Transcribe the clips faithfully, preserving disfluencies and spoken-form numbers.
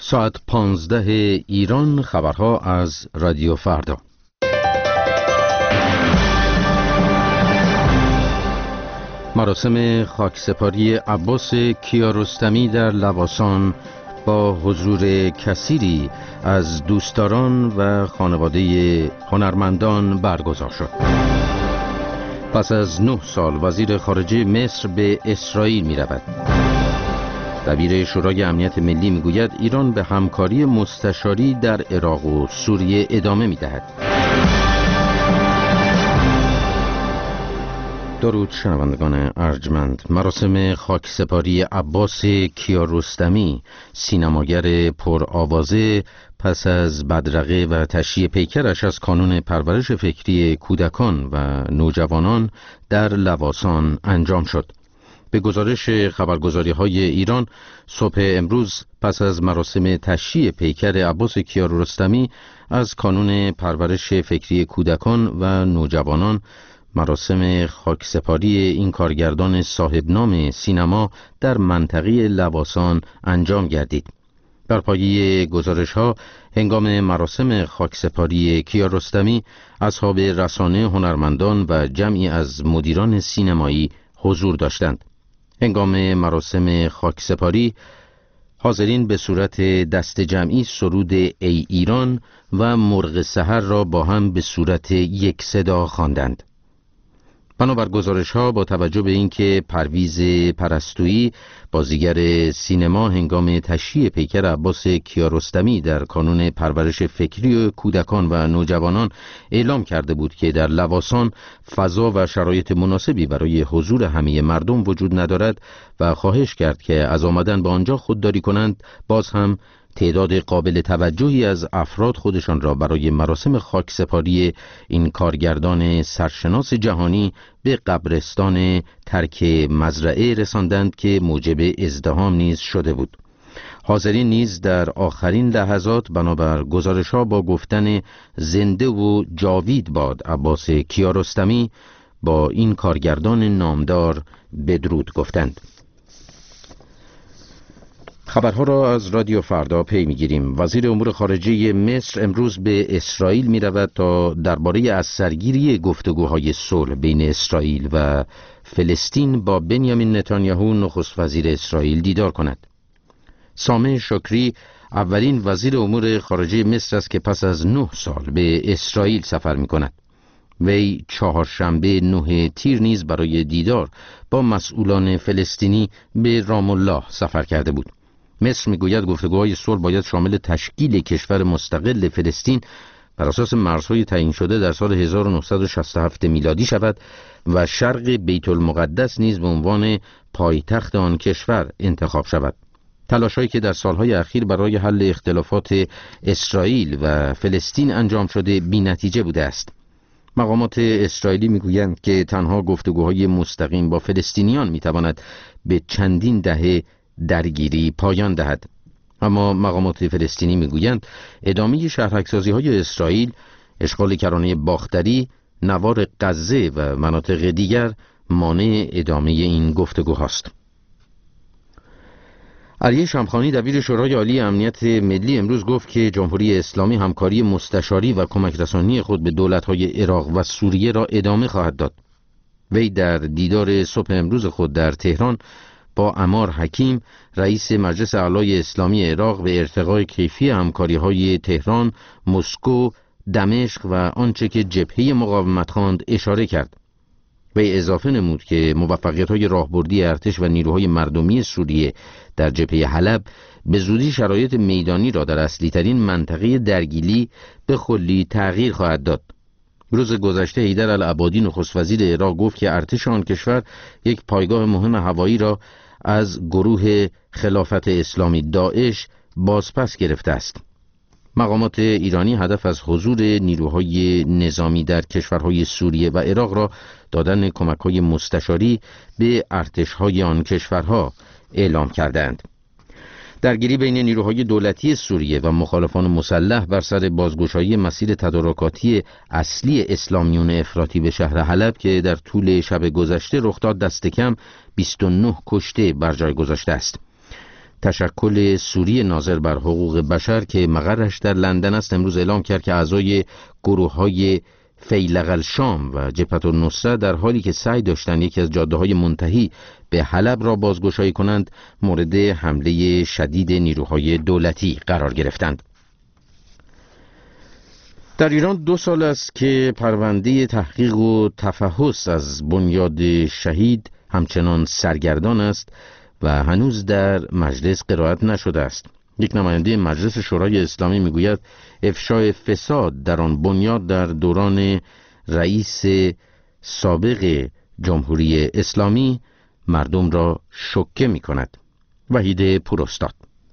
ساعت پانزده ایران، خبرها از رادیو فردا. مراسم خاکسپاری عباس کیارستمی در لواسان با حضور کثیری از دوستداران و خانواده هنرمندان برگزار شد. پس از نه سال وزیر خارجه مصر به اسرائیل می رود. دبیر شورای امنیت ملی می گوید ایران به همکاری مستشاری در عراق و سوریه ادامه می دهد. درود شنوندگان ارجمند. مراسم خاکسپاری عباس کیارستمی، سینماگر پرآوازه، پس از بدرقه و تشییع پیکرش از کانون پرورش فکری کودکان و نوجوانان در لواسان انجام شد. به گزارش خبرگزاری های ایران، صبح امروز پس از مراسم تشییع پیکر عباس کیارستمی از کانون پرورش فکری کودکان و نوجوانان، مراسم خاکسپاری این کارگردان صاحب نام سینما در منطقه لواسان انجام گردید. بر پایه گزارش ها، هنگام مراسم خاکسپاری کیارستمی، اصحاب رسانه، هنرمندان و جمعی از مدیران سینمایی حضور داشتند. هنگام مراسم خاکسپاری، حاضرین به صورت دست جمعی سرود ای ایران و مرغ سحر را با هم به صورت یک صدا خواندند. بنابر گزارش ها، با توجه به اینکه پرویز پرستویی، بازیگر سینما، هنگام تشییع پیکر عباس کیارستمی در کانون پرورش فکری کودکان و نوجوانان اعلام کرده بود که در لواسان فضا و شرایط مناسبی برای حضور همه مردم وجود ندارد و خواهش کرد که از آمدن به آنجا خودداری کنند، باز هم تعداد قابل توجهی از افراد خودشان را برای مراسم خاکسپاری این کارگردان سرشناس جهانی به قبرستان ترک مزرعه رساندند که موجب ازدحام نیز شده بود. حاضرین نیز در آخرین لحظات بنابر گزارش‌ها با گفتن زنده و جاوید باد عباس کیارستمی با این کارگردان نامدار بدرود گفتند. خبرها را از رادیو فردا پی می‌گیریم. وزیر امور خارجه مصر امروز به اسرائیل می‌رود تا درباره از سرگیری گفتگوهای صلح بین اسرائیل و فلسطین با بنیامین نتانیاهو، نخست وزیر اسرائیل، دیدار کند. سامح شکری اولین وزیر امور خارجه مصر است که پس از نه سال به اسرائیل سفر می‌کند. وی چهارشنبه نه تیر نیز برای دیدار با مسئولان فلسطینی به رام الله سفر کرده بود. مصر میگوید گفتگوهای صلح باید شامل تشکیل کشور مستقل فلسطین بر اساس مرزهای تعیین شده در سال هزار و نهصد و شصت و هفت میلادی شود و شرق بیت المقدس نیز به عنوان پایتخت آن کشور انتخاب شود. تلاش‌هایی که در سالهای اخیر برای حل اختلافات اسرائیل و فلسطین انجام شده بی‌نتیجه بوده است. مقامات اسرائیلی میگویند که تنها گفتگوهای مستقیم با فلسطینیان میتواند به چندین دهه درگیری پایان دهد. اما مقامات فلسطینی میگویند ادامه شهرک‌سازی‌های اسرائیل، اشغال کرانه باختری، نوار غزه و مناطق دیگر مانع ادامه این گفتگوهاست. علی شمخانی دبیر شورای عالی امنیت ملی امروز گفت که جمهوری اسلامی همکاری مستشاری و کمک رسانی خود به دولت‌های عراق و سوریه را ادامه خواهد داد. وی در دیدار صبح امروز خود در تهران با عمار حکیم، رئیس مجلس اعلای اسلامی عراق، به ارتقای کیفی همکاری‌های تهران، مسکو، دمشق و آنچه که جبهه مقاومت خواند اشاره کرد. وی اضافه نمود که موفقیت‌های راهبردی ارتش و نیروهای مردمی سوریه در جبهه حلب به زودی شرایط میدانی را در اصلی‌ترین منطقه درگیری به کلی تغییر خواهد داد. روز گذشته حیدر العبادی، نخست وزیر عراق، گفت که ارتش آن کشور یک پایگاه مهم هوایی را از گروه خلافت اسلامی داعش بازپس گرفته است. مقامات ایرانی هدف از حضور نیروهای نظامی در کشورهای سوریه و عراق را دادن کمک‌های مستشاری به ارتش‌های آن کشورها اعلام کردند. درگیری بین نیروهای دولتی سوریه و مخالفان مسلح بر سر بازگشایی مسیر تدارکاتی اصلی اسلامیون افراطی به شهر حلب که در طول شب گذشته رخ داد، دست کم بیست و نه کشته بر جای گذاشته است. تشکل سوری ناظر بر حقوق بشر که مقرش در لندن است امروز اعلام کرد که اعضای گروه‌های فیلق الشام و جبهة النصره در حالی که سعی داشتند یکی از جاده‌های منتهی به حلب را بازگشایی کنند مورد حمله شدید نیروهای دولتی قرار گرفتند. در ایران دو سال است که پرونده تحقیق و تفحص از بنیاد شهید همچنان سرگردان است و هنوز در مجلس قرائت نشده است. یک نماینده مجلس شورای اسلامی میگوید افشای فساد در آن بنیاد در دوران رئیس سابق جمهوری اسلامی مردم را شوکه می کند. وحید پوراستاد.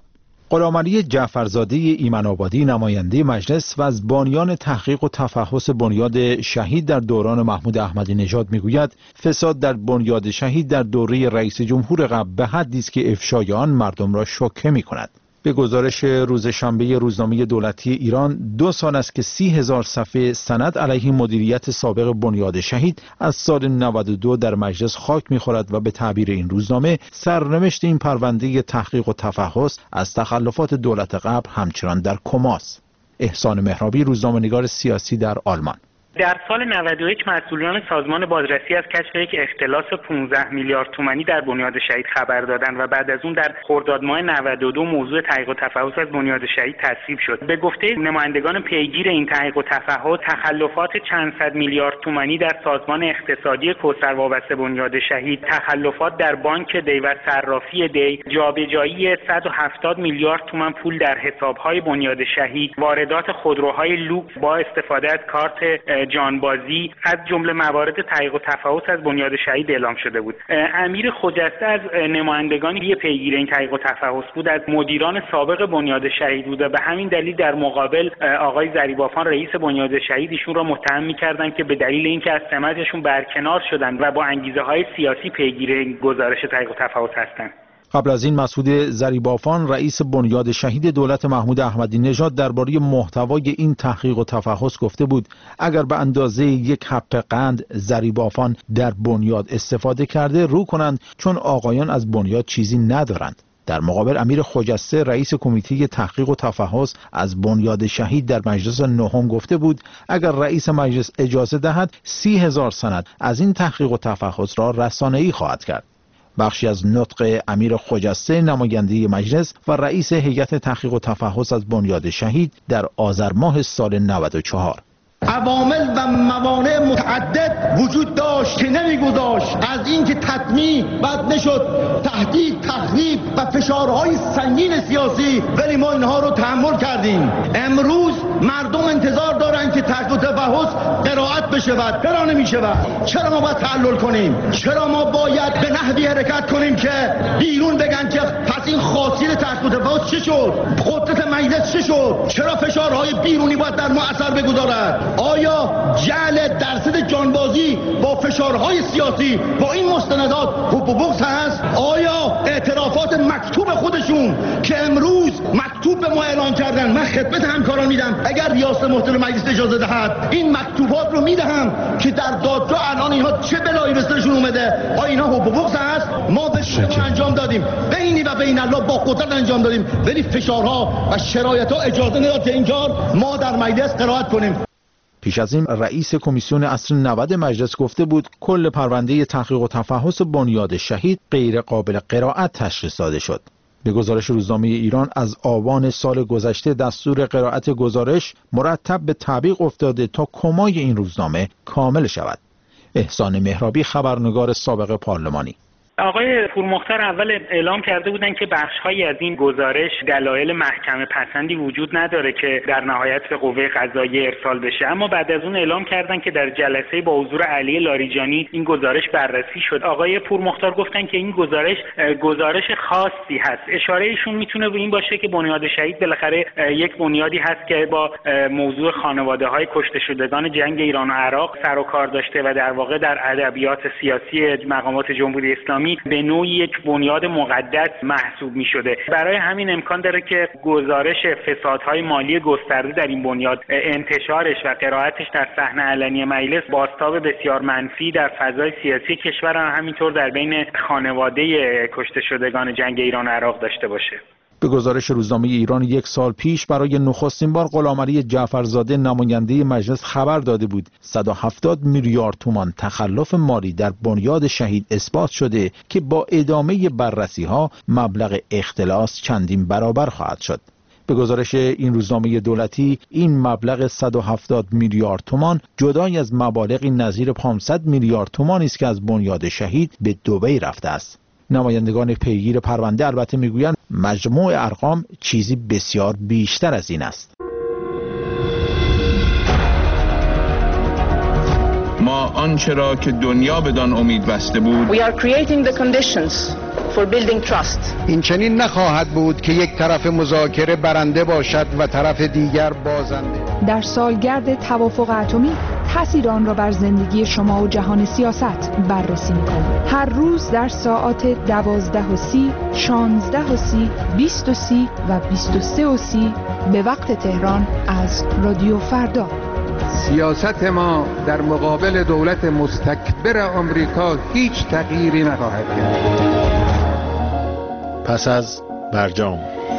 غلامعلی جعفرزاده ایمن‌آبادی نماینده مجلس و از بانیان تحقیق و تفحص بنیاد شهید در دوران محمود احمدی نژاد میگوید فساد در بنیاد شهید در دوره رئیس جمهور قبل به حدی است که افشای آن مردم را شوکه می‌کند. به گزارش روز شنبه روزنامه دولتی ایران دو سال است که سی هزار صفحه سند علیه مدیریت سابق بنیاد شهید از سال نود و دو در مجلس خاک می‌خورد و به تعبیر این روزنامه سرنوشت این پرونده تحقیق و تفحص از تخلفات دولت قبل همچنان در کماست. احسان مهرابی، روزنامه‌نگار سیاسی در آلمان. در سال نود و یک مسئولان سازمان بازرسی از کشف یک اختلاس پانزده میلیارد تومانی در بنیاد شهید خبر دادند و بعد از اون در خرداد ماه نود و دو موضوع تحقیق و تفحص از بنیاد شهید تصویب شد. به گفته نمایندگان پیگیر این تحقیق و تفحص، تخلفات چند صد میلیارد تومانی در سازمان اقتصادی کوثر وابسته بنیاد شهید، تخلفات در بانک دی و صرافی دی، جابجایی صد و هفتاد میلیارد تومان پول در حساب‌های بنیاد شهید، واردات خودروهای لوکس با استفاده از کارت جانبازی از جمله موارد تحقیق و تفحص از بنیاد شهید اعلام شده بود. امیر خجسته از نمایندگان یه پیگیر این تحقیق و تفحص بود، از مدیران سابق بنیاد شهید بود و به همین دلیل در مقابل آقای ذریبافان رئیس بنیاد شهید ایشون را متهم می‌کردند که به دلیل اینکه از سمتشون برکنار شدن و با انگیزه‌های سیاسی پیگیر این گزارش تحقیق و تفحص هستند. قبل از این مسعود ذریبافان رئیس بنیاد شهید دولت محمود احمدی نژاد درباره محتوای این تحقیق و تفحص گفته بود اگر به اندازه یک حق قند ذریبافان در بنیاد استفاده کرده رو کنند چون آقایان از بنیاد چیزی ندارند. در مقابل امیر خجسته رئیس کمیته تحقیق و تفحص از بنیاد شهید در مجلس نهم گفته بود اگر رئیس مجلس اجازه دهد سی هزار سند از این تحقیق و تفحص را رسانه‌ای خواهد کرد. بخشی از نطق امیر خجسته نماینده مجلس و رئیس هیئت تحقیق و تفحص از بنیاد شهید در آذر ماه سال نود و چهار. عوامل و موانع متعدد وجود داشت که نمیگذاشت از اینکه تطمیع بد نشد، تهدید، تخریب و فشارهای سنگین سیاسی، ولی ما اینها رو تحمل کردیم. امروز مردم انتظار دارن که تحقیق و تفحص قرائت بشود. چرا نمیشود؟ چرا ما باید تعلل کنیم؟ چرا ما باید به نحوی حرکت کنیم که بیرون بگن که پس این خاصیت تحقیق و تفحص چی شد؟ قدرت مجلس چی شد؟ چرا فشارهای بیرونی باید در ما اثر بگذارد؟ آیا جعل درصد جانبازی با فشارهای سیاسی با این مستندات حب و بغض هست؟ آیا اعترافات مکتوب خودشون که امروز مکتوب به ما اعلان کردن، من خدمت همکاران میدم اگر ریاست محترم مجلس اجازه دهد این مکتوبات رو میدهم که در دادگاه الان اینها چه بلایی به سرشون اومده، آیا اینا حب و بغض هست؟ ما به شما انجام دادیم، بینی و بین الله با قدرت انجام دادیم، ولی فشارها و شرایطها اجازه نداد که اینجا ما در مجلس قرائت کنیم. پیش از این رئیس کمیسیون اصل نود مجلس گفته بود کل پرونده تحقیق و تفحص بنیاد شهید غیر قابل قرائت تشخیص داده شد. به گزارش روزنامه ایران از آبان سال گذشته دستور قرائت گزارش مرتب به تعویق افتاده تا کمای این روزنامه کامل شود. احسان مهرابی، خبرنگار سابق پارلمانی. آقای پورمختار اول اعلام کرده بودن که بخش‌هایی از این گزارش دلایل محکمه پسندی وجود نداره که در نهایت به قوه قضاییه ارسال بشه، اما بعد از اون اعلام کردن که در جلسه با حضور علی لاریجانی این گزارش بررسی شد. آقای پورمختار گفتن که این گزارش گزارش خاصی هست. اشاره ایشون میتونه به این باشه که بنیاد شهید بالاخره یک بنیادی هست که با موضوع خانواده‌های کشته شدگان جنگ ایران و عراق سر و کار داشته و در واقع در ادبیات سیاسی مقامات جمهوری اسلامی اسلامی به نوعی یک بنیاد مقدس محسوب می شده. برای همین امکان داره که گزارش فسادهای مالی گسترده در این بنیاد، انتشارش و قرائتش در صحنه علنی مجلس بازتاب بسیار منفی در فضای سیاسی کشور و همینطور در بین خانواده کشته شدگان جنگ ایران و عراق داشته باشه. به گزارش روزنامه ایران یک سال پیش برای نخستین بار غلامعلی جعفرزاده نماینده مجلس خبر داده بود صد و هفتاد میلیارد تومان تخلف مالی در بنیاد شهید اثبات شده که با ادامه بررسی‌ها مبلغ اختلاس چندین برابر خواهد شد. به گزارش این روزنامه دولتی این مبلغ صد و هفتاد میلیارد تومان جدای از مبالغی نظیر پانصد میلیارد تومانی است که از بنیاد شهید به دبی رفته است. نمایندگان پیگیر پرونده البته میگویند مجموع ارقام چیزی بسیار بیشتر از این است. ما آنچه را که دنیا بدان امید بسته بود We are creating the conditions for building trust. این چنین نخواهد بود که یک طرف مذاکره برنده باشد و طرف دیگر بازنده. در سالگرد توافق اتمی تأثیر آن را بر زندگی شما و جهان سیاست بررسی می‌کنیم. هر روز در ساعات دوازده و سی، شانزده و سی، بیست و سی و بیست و سه و سی به وقت تهران از رادیو فردا. سیاست ما در مقابل دولت مستکبر آمریکا هیچ تغییری نخواهد کرد. پس از برجام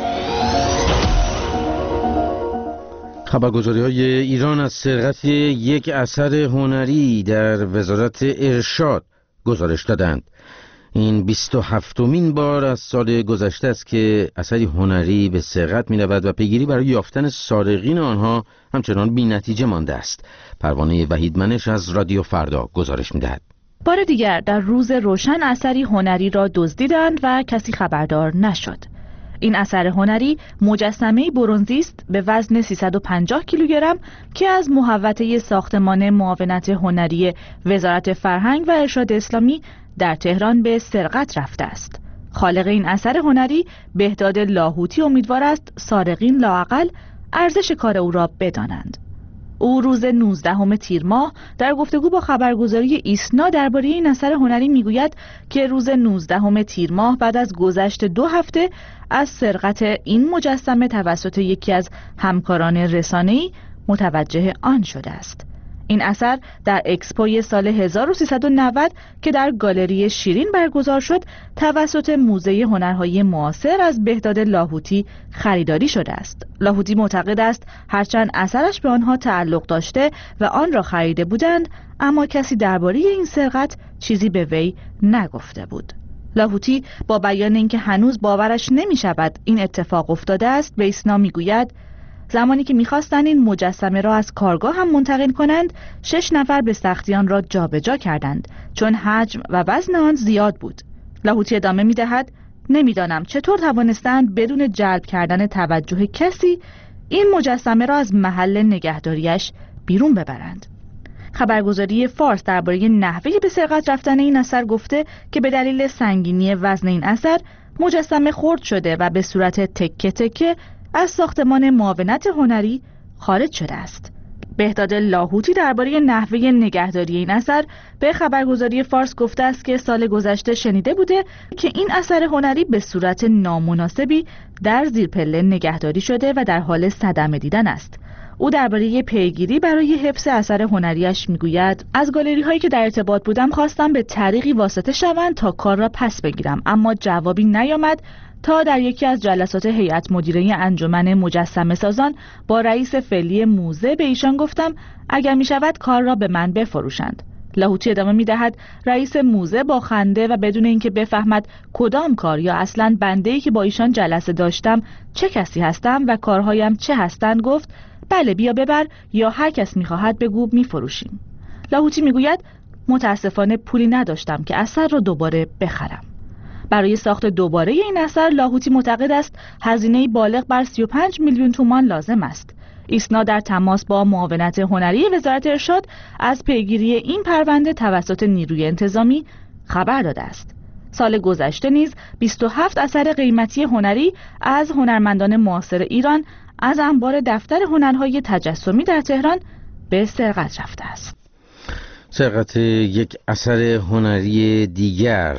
خبرگزاری‌های ایران از سرقت یک اثر هنری در وزارت ارشاد گزارش دادند. این بیست و هفتمین بار از سال گذشته است که اثری هنری به سرقت می‌رود و پیگیری برای یافتن سارقین آنها همچنان بی‌نتیجه مانده است. پروانه وحیدمنش از رادیو فردا گزارش می‌دهد. بار دیگر در روز روشن اثری هنری را دزدیدند و کسی خبردار نشد. این اثر هنری مجسمه برنزی است به وزن سیصد و پنجاه کیلوگرم که از محوطه ساختمان معاونت هنری وزارت فرهنگ و ارشاد اسلامی در تهران به سرقت رفته است. خالق این اثر هنری بهداد لاهوتی امیدوار است سارقین لااقل ارزش کار او را بدانند. او روز نوزدهم تیر ماه در گفتگو با خبرگزاری ایسنا درباره این اثر هنری میگوید که روز نوزدهم تیر ماه بعد از گذشت دو هفته از سرقت این مجسمه توسط یکی از همکاران رسانه‌ای متوجه آن شده است. این اثر در اکسپوی سال هزار و سیصد و نود که در گالری شیرین برگزار شد توسط موزه هنرهای معاصر از بهداد لاهوتی خریداری شده است. لاهوتی معتقد است هرچند اثرش به آنها تعلق داشته و آن را خریده بودند، اما کسی درباره این سرقت چیزی به وی نگفته بود. لاهوتی با بیان اینکه هنوز باورش نمی شود این اتفاق افتاده است به ایسنا می گوید زمانی که می‌خواستند این مجسمه را از کارگاه هم منتقل کنند، شش نفر به سختی آن را جابجا کردند چون حجم و وزن آن زیاد بود. لاهوتی ادامه می‌دهد نمی‌دانم چطور توانستند بدون جلب کردن توجه کسی این مجسمه را از محل نگهداریش بیرون ببرند. خبرگزاری فارس درباره نحوه به سرقت رفتن این اثر گفته که به دلیل سنگینی وزن این اثر مجسمه خرد شده و به صورت تکه تکه از ساختمان معاونت هنری خارج شده است. بهداد لاهوتی درباره نحوه نگهداری این اثر به خبرگزاری فارس گفته است که سال گذشته شنیده بوده که این اثر هنری به صورت نامناسبی در زیر پله نگهداری شده و در حال صدمه دیدن است. او درباره پیگیری برای حفظ اثر هنریش میگوید از گالری هایی که در ارتباط بودم خواستم به طریقی واسطه شوند تا کار را پس بگیرم، اما جوابی نیامد تا در یکی از جلسات هیئت مدیره انجمن مجسمه سازان با رئیس فعلی موزه به ایشان گفتم اگر می شود کار را به من بفروشند. لاهوتی ادامه می دهد رئیس موزه با خنده و بدون اینکه بفهمد کدام کار یا اصلاً بنده‌ای که با ایشان جلسه داشتم چه کسی هستم و کارهایم چه هستند گفت بله بیا ببر یا هر کس می خواهد بگو می فروشیم. لاهوتی می گوید متاسفانه پولی نداشتم که اثر را دوباره بخرم. برای ساخت دوباره این اثر لاهوتی معتقد است هزینه بالغ بر سی و پنج میلیون تومان لازم است. ایسنا در تماس با معاونت هنری وزارت ارشاد از پیگیری این پرونده توسط نیروی انتظامی خبر داده است. سال گذشته نیز بیست و هفت اثر قیمتی هنری از هنرمندان معاصر ایران از انبار دفتر هنرهای تجسمی در تهران به سرقت رفته است. سرقت یک اثر هنری دیگر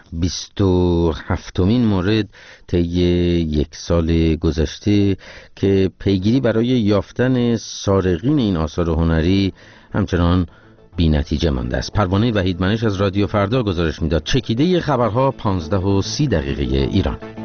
بیست و هفتمین مورد طی یک سال گذشته که پیگیری برای یافتن سارقین این آثار هنری همچنان بی نتیجه مانده است. پروانه وحیدمنش از رادیو فردا گزارش میداد. چکیده خبرها پانزده و سی دقیقه ایران.